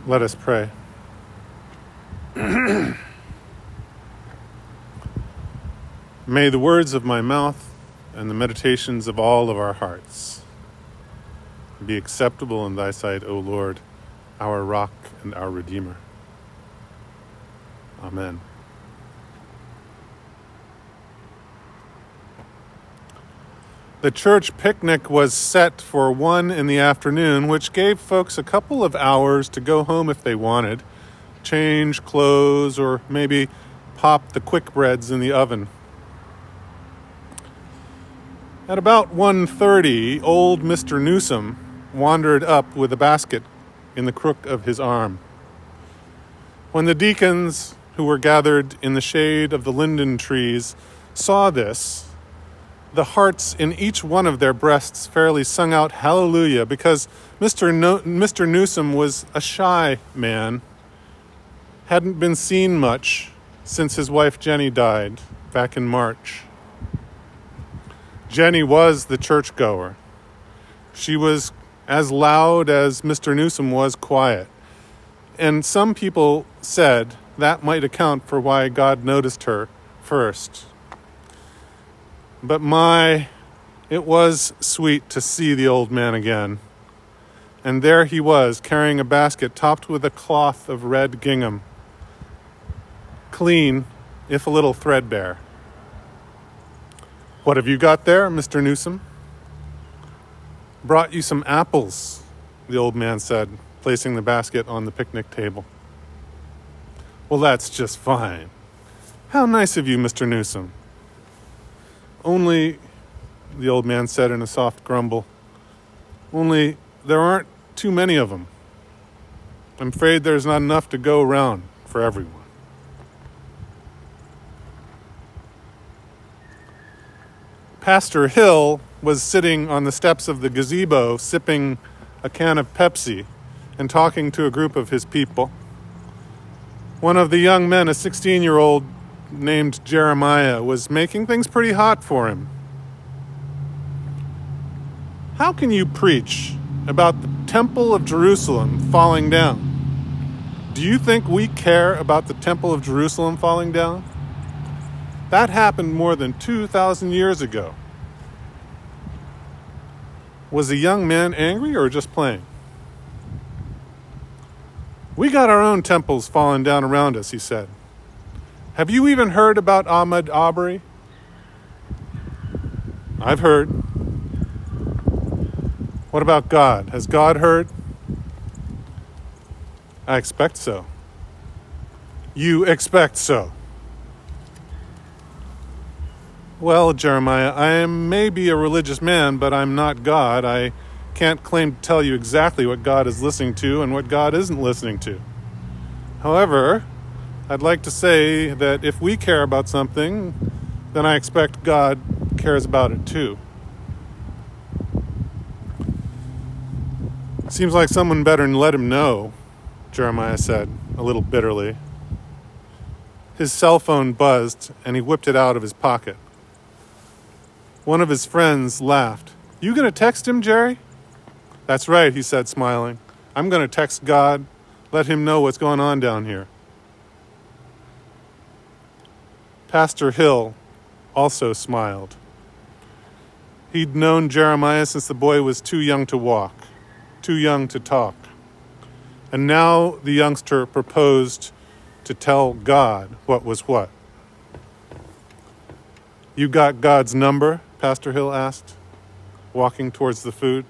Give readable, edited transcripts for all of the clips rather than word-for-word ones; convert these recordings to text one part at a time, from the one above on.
Let us pray. May the words of my mouth and the meditations of all of our hearts be acceptable in thy sight, O Lord, our rock and our Redeemer. Amen. The church picnic was set for 1 p.m, which gave folks a couple of hours to go home if they wanted, change clothes, or maybe pop the quick breads in the oven. At about 1:30, old Mr. Newsom wandered up with a basket in the crook of his arm. When the deacons, who were gathered in the shade of the linden trees, saw this, the hearts in each one of their breasts fairly sung out hallelujah, because Mr. Newsom was a shy man, hadn't been seen much since his wife Jenny died back in March. Jenny was the churchgoer. She was as loud as Mr. Newsom was quiet. And some people said that might account for why God noticed her first. But it was sweet to see the old man again. And there he was, carrying a basket topped with a cloth of red gingham. Clean, if a little threadbare. "What have you got there, Mr. Newsom?" "Brought you some apples," the old man said, placing the basket on the picnic table. "Well, that's just fine. How nice of you, Mr. Newsom." "Only," the old man said in a soft grumble, "only there aren't too many of them. I'm afraid there's not enough to go around for everyone." Pastor Hill was sitting on the steps of the gazebo sipping a can of Pepsi and talking to a group of his people. One of the young men, a 16-year-old named Jeremiah, was making things pretty hot for him. "How can you preach about the Temple of Jerusalem falling down? Do you think we care about the Temple of Jerusalem falling down? That happened more than 2,000 years ago." Was the young man angry or just playing? "We got our own temples falling down around us," he said. "Have you even heard about Ahmaud Arbery?" "I've heard." "What about God? Has God heard?" "I expect so." "You expect so?" "Well, Jeremiah, I may be a religious man, but I'm not God. I can't claim to tell you exactly what God is listening to and what God isn't listening to. However, I'd like to say that if we care about something, then I expect God cares about it too." "Seems like someone better let him know," Jeremiah said, a little bitterly. His cell phone buzzed, and he whipped it out of his pocket. One of his friends laughed. "You gonna text him, Jerry?" "That's right," he said, smiling. "I'm gonna text God, let him know what's going on down here." Pastor Hill also smiled. He'd known Jeremiah since the boy was too young to walk, too young to talk. And now the youngster proposed to tell God what was what. "You got God's number?" Pastor Hill asked, walking towards the food.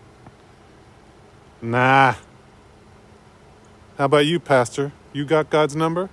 "Nah." "How about you, Pastor? You got God's number?"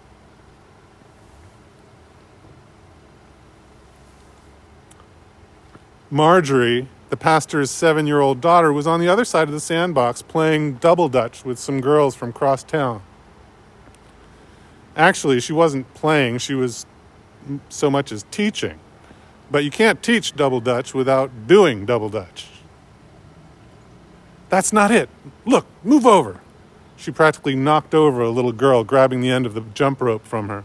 Marjorie, the pastor's 7-year-old daughter, was on the other side of the sandbox playing double dutch with some girls from cross town. Actually, she wasn't playing, she was so much as teaching. But you can't teach double dutch without doing double dutch. "That's not it. Look, move over." She practically knocked over a little girl, grabbing the end of the jump rope from her.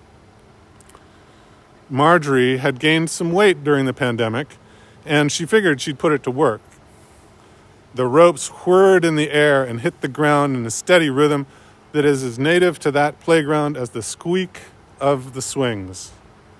Marjorie had gained some weight during the pandemic, and she figured she'd put it to work. The ropes whirred in the air and hit the ground in a steady rhythm that is as native to that playground as the squeak of the swings.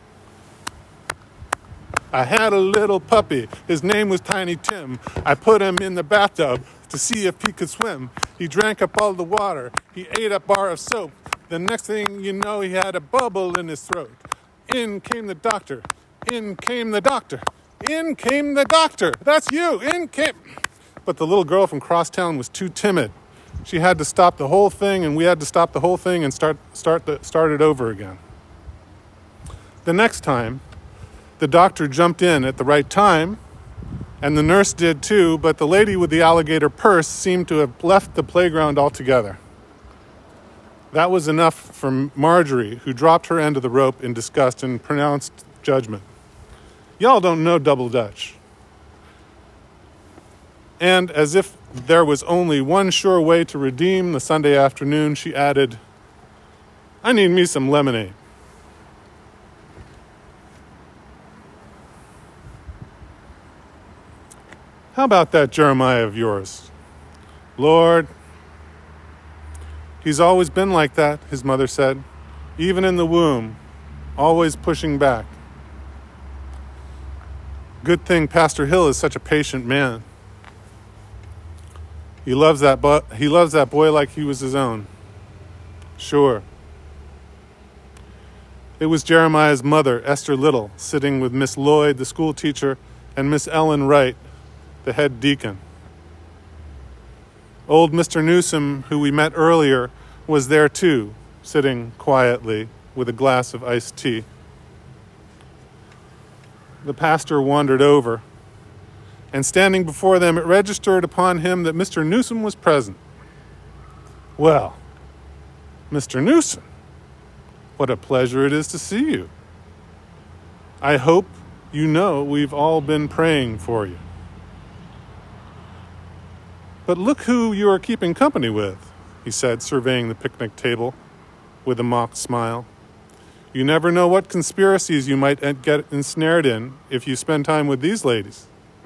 I had a little puppy. His name was Tiny Tim. I put him in the bathtub to see if he could swim. He drank up all the water. He ate a bar of soap. The next thing you know, he had a bubble in his throat. In came the doctor. In came the doctor. In came the doctor. That's you. In came... But the little girl from Crosstown was too timid. She had to stop the whole thing, and we had to stop the whole thing and start it over again. The next time, the doctor jumped in at the right time, and the nurse did too, but the lady with the alligator purse seemed to have left the playground altogether. That was enough for Marjorie, who dropped her end of the rope in disgust and pronounced judgment. Y'all don't know double Dutch. And as if there was only one sure way to redeem the Sunday afternoon, she added, I need me some lemonade. How about that Jeremiah of yours? Lord, he's always been like that, his mother said. Even in the womb, always pushing back. Good thing Pastor Hill is such a patient man. He loves that boy like he was his own. Sure. It was Jeremiah's mother, Esther Little, sitting with Miss Lloyd, the school teacher, and Miss Ellen Wright, the head deacon. Old Mr. Newsom, who we met earlier, was there too, sitting quietly with a glass of iced tea. The pastor wandered over, and standing before them, it registered upon him that Mr. Newsom was present. Well, Mr. Newsom, what a pleasure it is to see you. I hope you know we've all been praying for you. But look who you are keeping company with, he said, surveying the picnic table with a mock smile. You never know what conspiracies you might get ensnared in if you spend time with these ladies.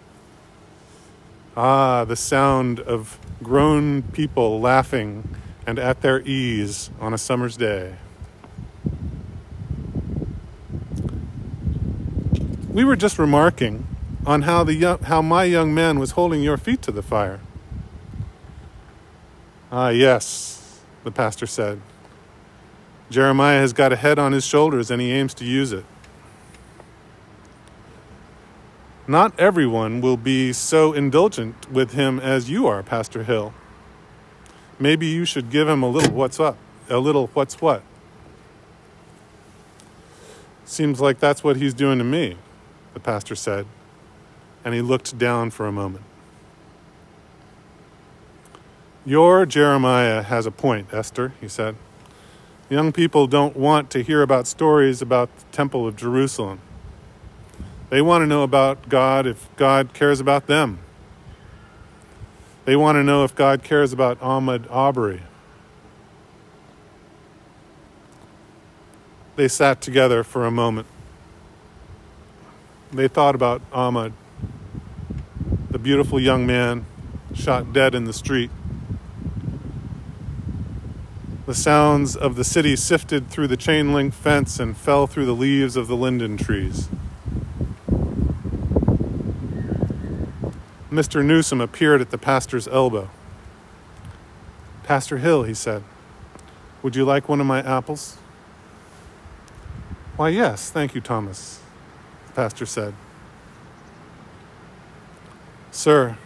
Ah, the sound of grown people laughing and at their ease on a summer's day. We were just remarking on how my young man was holding your feet to the fire. Ah, yes, the pastor said. Jeremiah has got a head on his shoulders and he aims to use it. Not everyone will be so indulgent with him as you are, Pastor Hill. Maybe you should give him a little what's up, a little what's what. Seems like that's what he's doing to me, the pastor said, and he looked down for a moment. Your Jeremiah has a point, Esther, he said. Young people don't want to hear about stories about the Temple of Jerusalem. They want to know about God if God cares about them. They want to know if God cares about Ahmaud Arbery. They sat together for a moment. They thought about Ahmaud, the beautiful young man shot dead in the street. The sounds of the city sifted through the chain-link fence and fell through the leaves of the linden trees. Mr. Newsom appeared at the pastor's elbow. Pastor Hill, he said, would you like one of my apples? Why, yes, thank you, Thomas, the pastor said. Sir.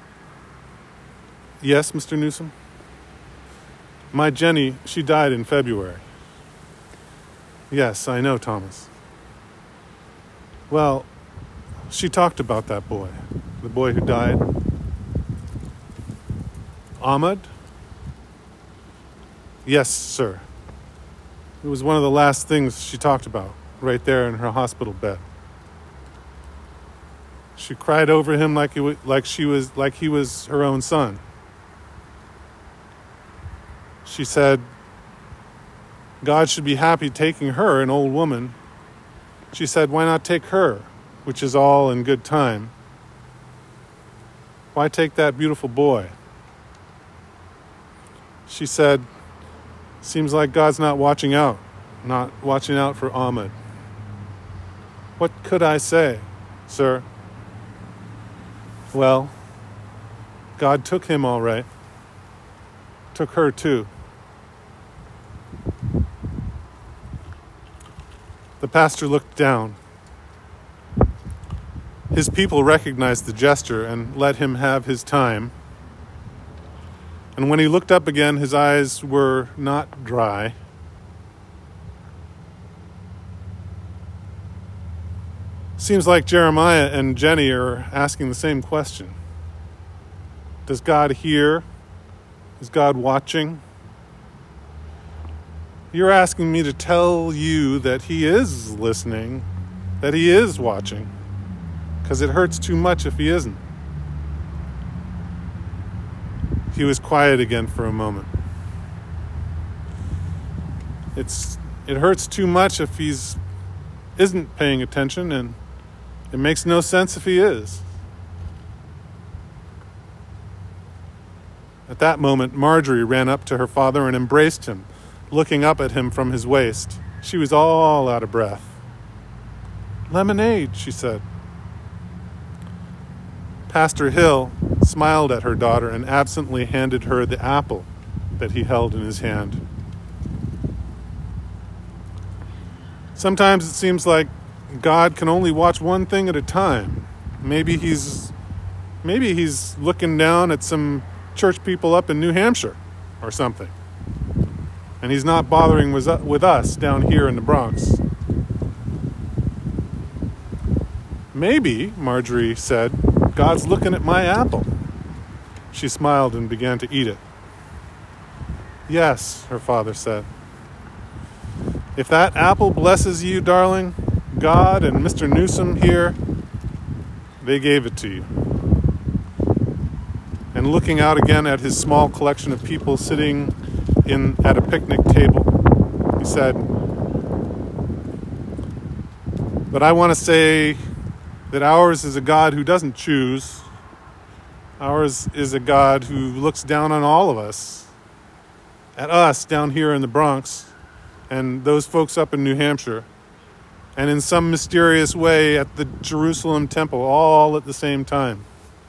Yes, Mr. Newsom? My Jenny, she died in February. Yes, I know, Thomas. Well, she talked about that boy, the boy who died. Ahmaud? Yes, sir. It was one of the last things she talked about, right there in her hospital bed. She cried over him like he was her own son. She said, God should be happy taking her, an old woman. She said, why not take her, which is all in good time. Why take that beautiful boy? She said, seems like God's not watching out for Ahmed. What could I say, sir? Well, God took him all right. Took her too. The pastor looked down. His people recognized the gesture and let him have his time. And when he looked up again, his eyes were not dry. Seems like Jeremiah and Jenny are asking the same question. Does God hear? Is God watching? You're asking me to tell you that he is listening, that he is watching, because it hurts too much if he isn't. He was quiet again for a moment. It hurts too much if he's isn't paying attention, and it makes no sense if he is. At that moment, Marjorie ran up to her father and embraced him, looking up at him from his waist. She was all out of breath. "Lemonade," she said. Pastor Hill smiled at her daughter and absently handed her the apple that he held in his hand. Sometimes it seems like God can only watch one thing at a time. Maybe he's looking down at some church people up in New Hampshire or something. And he's not bothering with us down here in the Bronx. Maybe, Marjorie said, God's looking at my apple. She smiled and began to eat it. Yes, her father said. If that apple blesses you, darling, God and Mr. Newsom here, they gave it to you. And looking out again at his small collection of people sitting at a picnic table, he said, but I want to say that ours is a God who doesn't choose. Ours is a God who looks down on all of us, at us down here in the Bronx, and those folks up in New Hampshire, and in some mysterious way at the Jerusalem temple, all at the same time.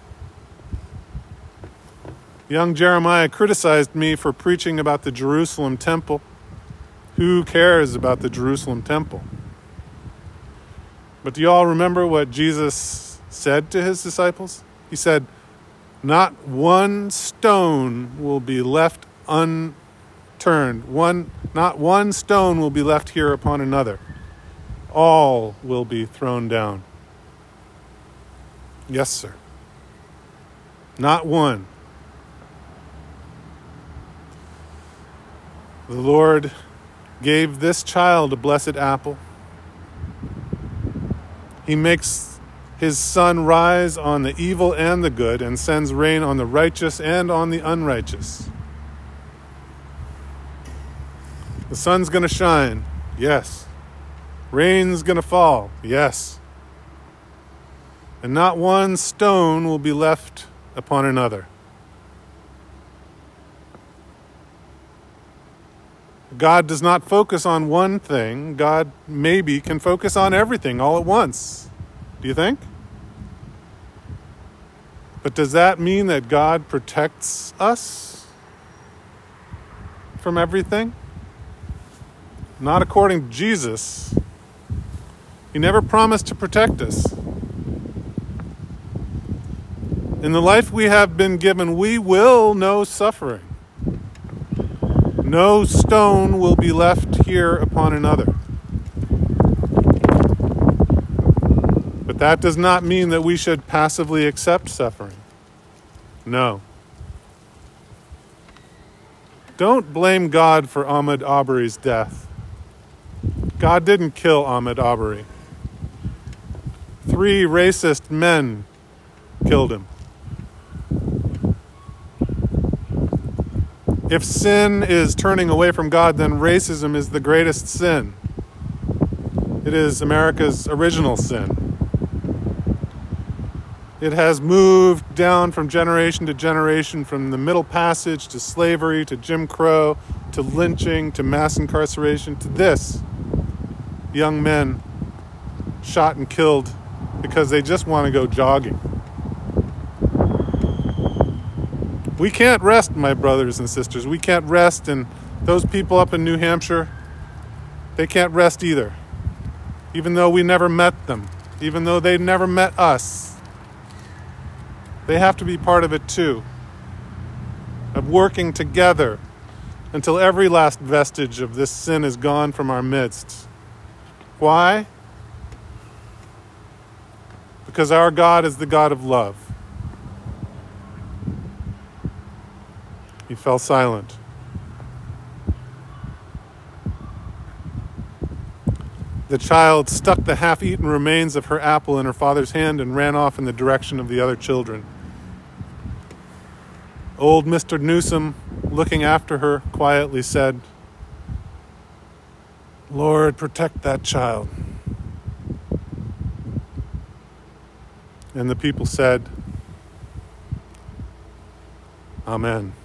Young Jeremiah criticized me for preaching about the Jerusalem temple. Who cares about the Jerusalem temple? But do you all remember what Jesus said to his disciples? He said, not one stone will be left unturned. Not one stone will be left here upon another. All will be thrown down. Yes, sir. Not one. The Lord gave this child a blessed apple. He makes his sun rise on the evil and the good and sends rain on the righteous and on the unrighteous. The sun's going to shine, yes. Rain's going to fall, yes. And not one stone will be left upon another. God does not focus on one thing. God maybe can focus on everything all at once. Do you think? But does that mean that God protects us from everything? Not according to Jesus. He never promised to protect us. In the life we have been given, we will know suffering. No stone will be left here upon another. But that does not mean that we should passively accept suffering. No. Don't blame God for Ahmaud Arbery's death. God didn't kill Ahmaud Arbery. 3 racist men killed him. If sin is turning away from God, then racism is the greatest sin. It is America's original sin. It has moved down from generation to generation, from the Middle Passage to slavery to Jim Crow to lynching to mass incarceration to this. Young men shot and killed because they just want to go jogging. We can't rest, my brothers and sisters. We can't rest, and those people up in New Hampshire, they can't rest either. Even though we never met them, even though they never met us. They have to be part of it too, of working together until every last vestige of this sin is gone from our midst. Why? Because our God is the God of love. He fell silent. The child stuck the half-eaten remains of her apple in her father's hand and ran off in the direction of the other children. Old Mr. Newsom, looking after her, quietly said, "Lord, protect that child." And the people said, Amen.